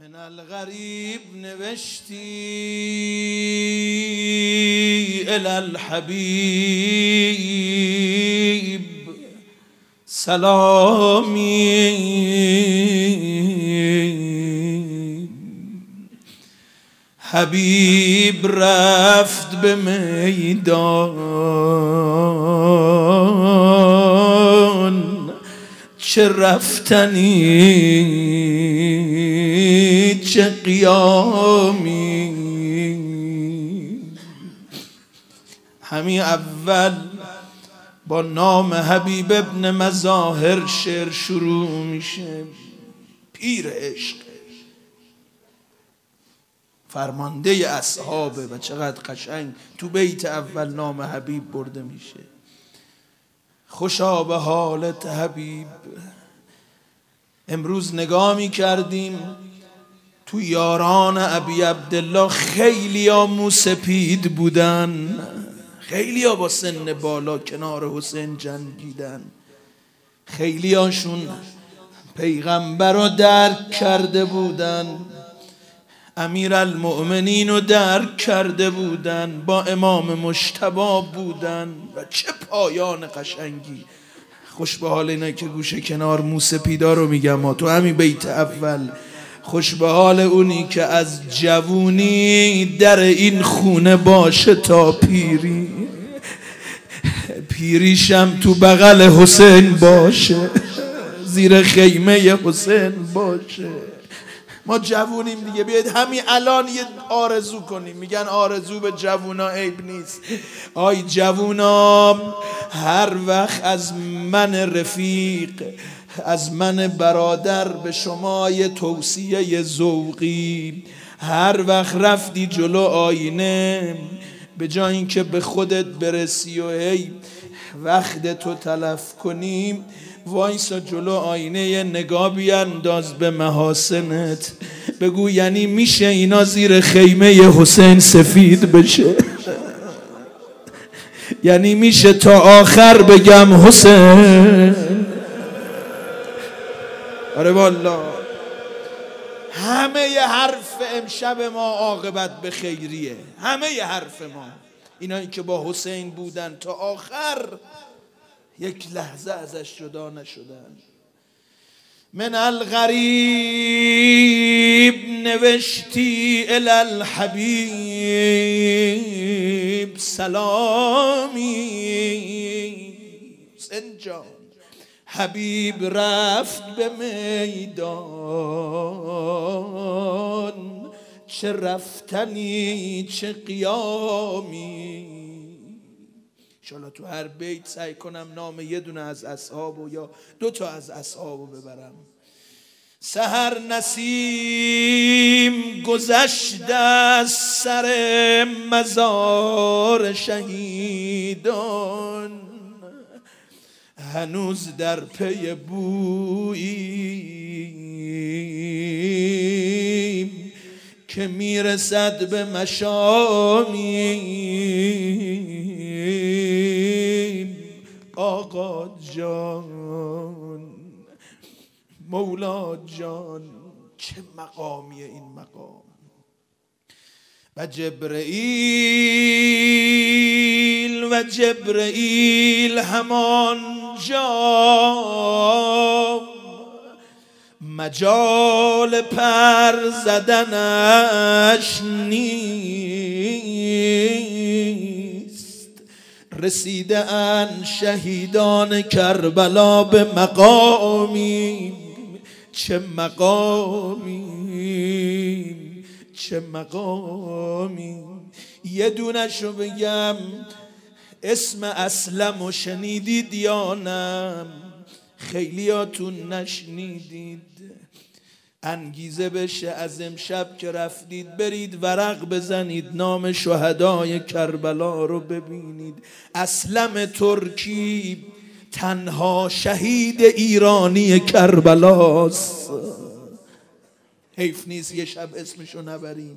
من الغریب نوشتی الی الحبیب سلامی، حبیب رفت به میدان، چه رفتنی چه قیامی. همین اول با نام حبیب ابن مظاهر شعر شروع میشه. پیر عشق، فرمانده اصحابه و چقدر قشنگ تو بیت اول نام حبیب برده میشه. خوشا به حالت حبیب. امروز نگاه میکردیم تو یاران ابی عبدالله خیلی ها موسپید بودن، خیلی ها با سن بالا کنار حسین جنگیدن، خیلی هاشون پیغمبر رو درک کرده بودن، امیر المؤمنین رو درک کرده بودن، با امام مجتبی بودن و چه پایان قشنگی. خوش به حال اینا که گوشه کنار موسپیدا رو میگم، تو همین بیت اول خوش به حال اونی که از جوونی در این خونه باشه تا پیری، پیریشم تو بغل حسین باشه، زیر خیمه حسین باشه. ما جوونیم دیگه، بیاید همین الان یه آرزو کنیم. میگن آرزو به جوونا عیب نیست. آی جوونا، هر وقت از من رفیق، از من برادر به شما یه توصیه ذوقی، هر وقت رفتی جلو آینه به جای اینکه به خودت برسی و هی وقت تو تلف کنیم، وایسا جلو آینه یه نگاه بیانداز به محاسنت، بگو یعنی میشه اینا زیر خیمه حسین سفید بشه؟ یعنی میشه تا آخر بگم حسین؟ آره والله. همه ی حرف امشب ما عاقبت به خیریه، همه ی حرف ما. اینایی که با حسین بودن تا آخر یک لحظه ازش جدا نشدن. من الغریب نوشتی الی الحبیب سلامی، حسین جان حبیب رفت به میدان، چه رفتنی چه قیامی. انشالله تو هر بیت سعی کنم نام یه دونه از اصحابو یا دو تا از اصحابو ببرم. سحر نسیم گذشته از سر مزار شهیدان، هنوز در پی بوییم که میرسد به مشامی. آقا جان مولا جان، چه مقامیه این مقام. و جبرئیل همان جا مجال پر زدنش نیست، رسیده ان شهیدان کربلا به مقامی. چه مقامی چه مقامی. یه دونشو بگم، اسم اسلمو شنیدید یا نه؟ خیلیاتون نشنیدید. انگیزه بشه از امشب که رفتید برید ورق بزنید، نام شهدای کربلا رو ببینید. اسلم ترکی تنها شهید ایرانی کربلاست. حیف نیست یه شب اسمشو نبریم.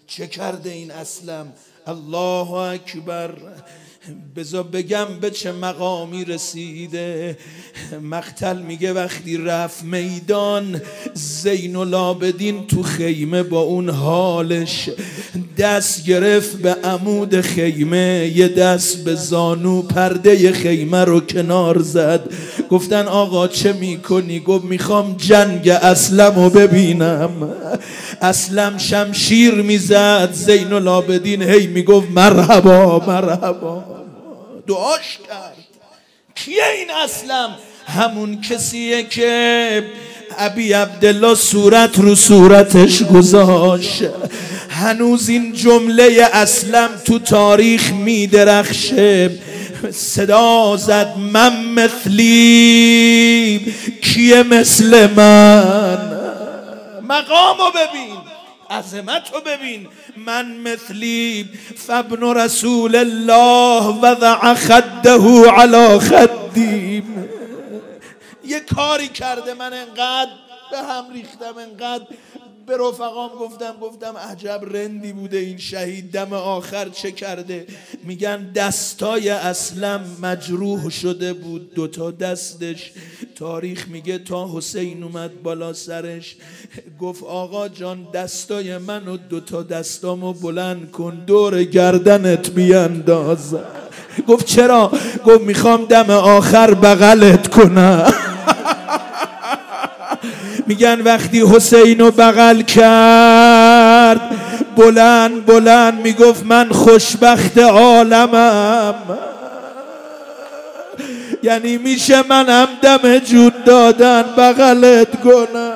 چه کرده این اسلم؟ الله اکبر. بذار بگم به چه مقامی رسیده. مقتل میگه وقتی رفت میدان، زین العابدین تو خیمه با اون حالش دست گرفت به عمود خیمه، یه دست به زانو، پرده خیمه رو کنار زد. گفتن آقا چه میکنی؟ گفت میخوام جنگ اسلم رو ببینم. اسلم شمشیر میزد، زین العابدین هی میگفت مرحبا مرحبا، دعاش کرد. کیه این اسلم؟ همون کسیه که ابی عبدالله صورت رو صورتش گذاشت. هنوز این جمله اسلم تو تاریخ میدرخشه. صدا زد من مثلی، کیه مثل من؟ مقامو ببین، عظمتو ببین. من مثلی فابن رسول الله وضع خده علی خدی. یه کاری کرده من انقدر به هم ریختم، انقدر به رفقام گفتم عجب رندی بوده این شهید، دم آخر چه کرده. میگن دستای اسلم مجروح شده بود، دوتا دستش. تاریخ میگه تا حسین اومد بالا سرش گفت آقا جان دستای من و دوتا دستامو بلند کن دور گردنت بیانداز. گفت چرا؟ گفت میخوام دم آخر بغلت کنم. میگن وقتی حسینو بغل کرد بلند بلند میگفت من خوشبخت عالمم. یعنی میشه منم دم جون دادن بغلت کنم.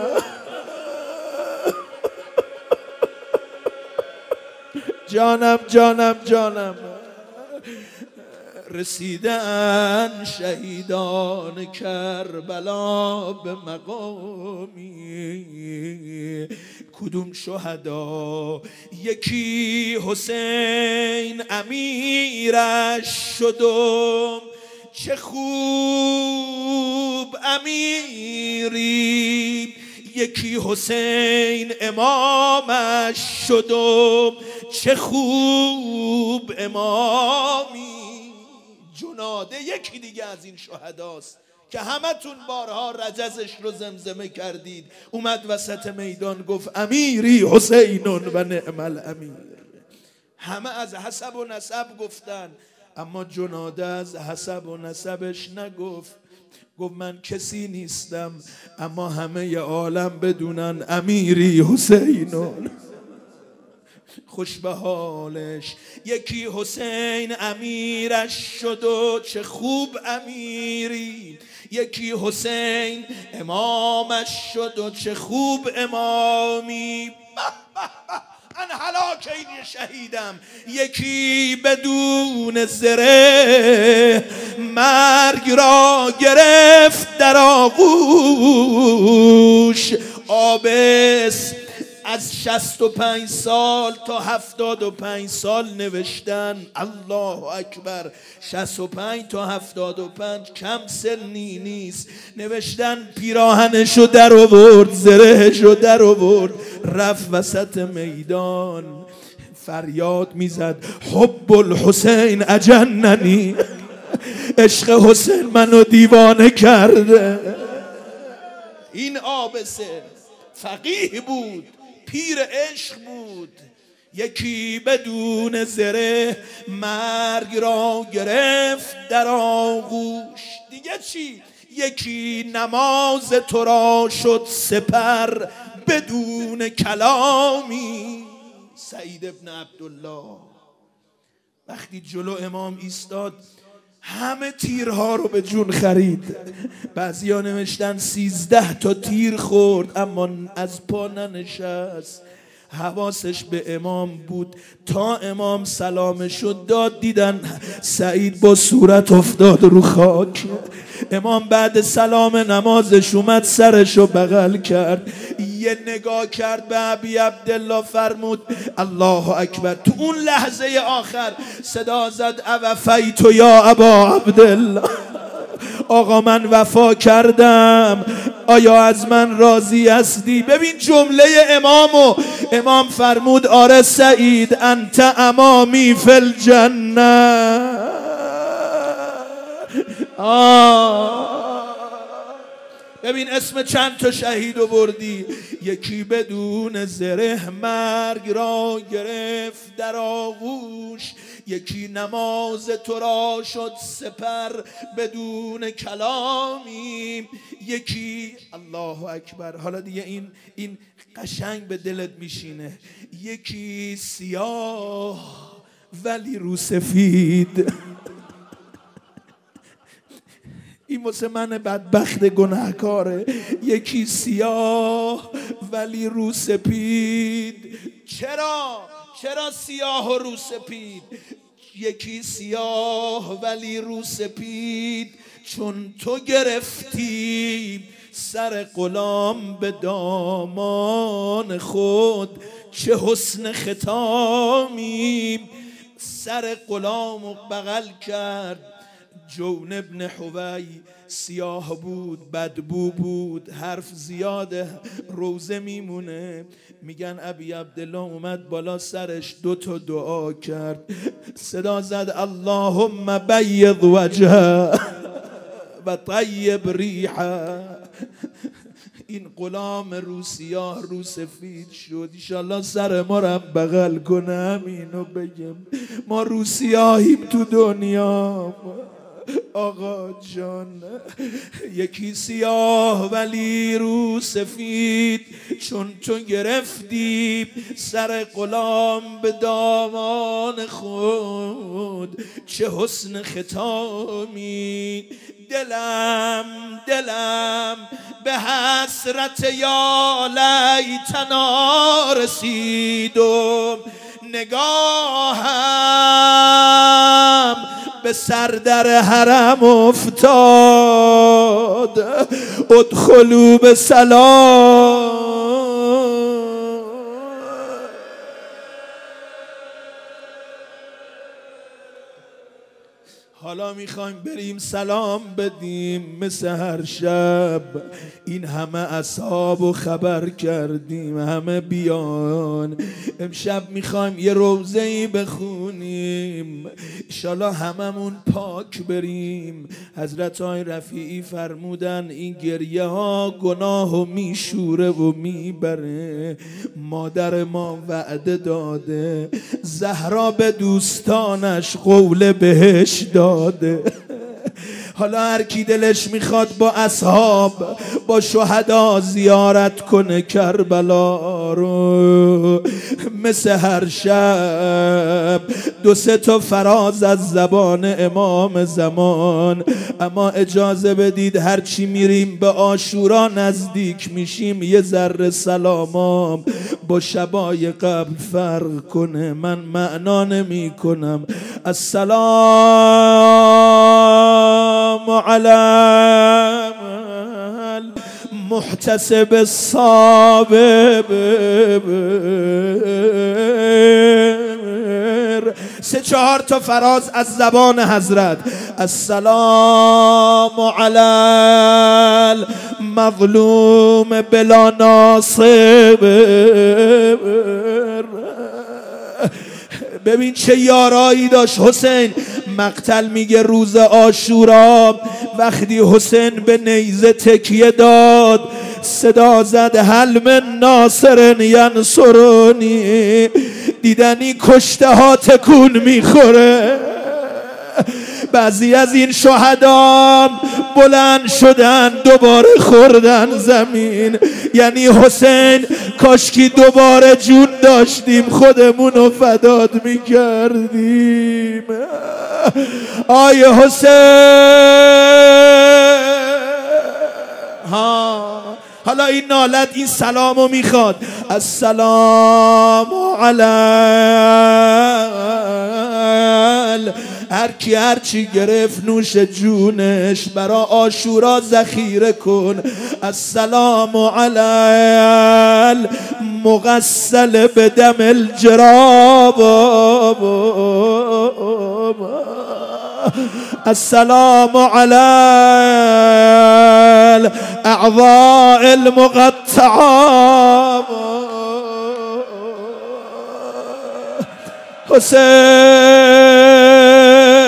جانم جانم جانم. رسیدن شهیدان کربلا به مقامی، کدوم شهدا؟ یکی حسین امیرش شدم، چه خوب امیری. یکی حسین امامش شدم، چه خوب امامی. جناده یکی دیگه از این شهداست که همتون بارها رجزش رو زمزمه کردید. اومد وسط میدان گفت امیری حسین و نعم الامیر. همه از حسب و نسب گفتن، اما جناده از حسب و نسبش نگفت. گفت من کسی نیستم اما همه عالم بدونن امیری حسینون. خوش به حالش. یکی حسین امیرش شد و چه خوب امیری. یکی حسین امامش شد و چه خوب امامی. ان هلاک این شهیدم. یکی بدون زره مرگ را گرفت در آغوش. آبس از 65 سال تا 75 سال نوشتن. الله اکبر. 65 تا 75 کم سنی نیست. نوشتن پیراهنشو در آورد، زرهشو در آورد، رفت وسط میدان فریاد میزد حب الحسین اجننی. عشق حسین منو دیوانه کرده. این آبسه فقیه بود، پیر عشق بود. یکی بدون زره مرگ را گرفت در آغوش. دیگه چی؟ یکی نماز تو را شد سپر بدون کلامی. سعید ابن عبدالله وقتی جلو امام ایستاد همه تیرها رو به جون خرید. بعضیا نوشتن 13 تا تیر خورد اما از پا ننشست. حواسش به امام بود تا امام سلامشو داد دیدن سعید با صورت افتاد رو خاک. امام بعد سلام نمازش اومد سرشو بغل کرد، یه نگاه کرد به ابی عبدالله فرمود الله اکبر. تو اون لحظه آخر صدا زد اوفیت یا ابا عبدالله. آقا من وفا کردم آیا از من راضی هستی؟ ببین جمله امام فرمود آره سعید انت امامی فی الجنه. ببین اسم چند تا شهید رو بردی. یکی بدون زره مرگ را گرفت در آغوش، یکی نماز تو را شد سپر بدون کلامی، یکی الله اکبر، حالا دیگه این قشنگ به دلت میشینه، یکی سیاه ولی رو سفید. این واسه من بدبخت گناهکاره. یکی سیاه ولی رو سپید. چرا سیاه و رو سپید؟ یکی سیاه ولی رو سپید چون تو گرفتی سر غلام به دامان خود، چه حسن ختامی. سر غلام بغل کرد جون ابن حوی، سیاه بود بدبو بود، حرف زیاده روزه میمونه. میگن ابی عبدالله اومد بالا سرش 2 تا دعا کرد، صدا زد اللهم بید وجهه و طیب ریحه. این غلام رو سیاه رو سفید شد. انشالله سر ما رو بغل کنه، همینو بگم ما رو سیاهیم تو دنیا آقا جان. یکی سیاه ولی رو سفید چون تو گرفتی سر غلام به دامان خود، چه حسن ختامی. دلم به حسرت یا لیتنا رسید و نگاهم به سر در حرم افتاد، ادخلوا به سلام. حالا میخوایم بریم سلام بدیم مثل هر شب. این همه اصحاب و خبر کردیم، همه بیان. امشب میخوایم یه روزه‌ای بخونیم، انشالله هممون پاک بریم. حضرت آقای رفیعی فرمودن این گریه ها گناه و میشوره و میبره. مادر ما وعده داده، زهرا به دوستانش قول بهش داده. حالا هر کی دلش میخواد با اصحاب با شهدا زیارت کنه کربلا رو، مثل هر شب 2-3 تا فراز از زبان امام زمان. اما اجازه بدید هرچی میریم به عاشورا نزدیک میشیم یه ذره سلامام با شبای قبل فرق کنه. من معنا نمی کنم. السلام علی المحتسب الصابر. 3-4 تا فراز از زبان حضرت. السلام علی المظلوم بلا ناصر. ببین چه یارایی داشت حسین. مقتل میگه روز عاشورا وقتی حسین به نیزه تکیه داد صدا زد هل من ناصر ینصرنی. دیدنی کشته ها تکون میخوره. بعضی از این شهدا بلند شدن دوباره خوردن زمین. یعنی حسین کاشکی دوباره جون داشتیم خودمونو فدات میکردیم. آی حسین. حالا این نالت این سلامو میخواد. السلام علی هر کی هر چی گرفت نوش جونش برا عاشورا ذخیره کن. السلام علی مغسل بدم الجراب. السلام على الأعضاء المقطعة حسين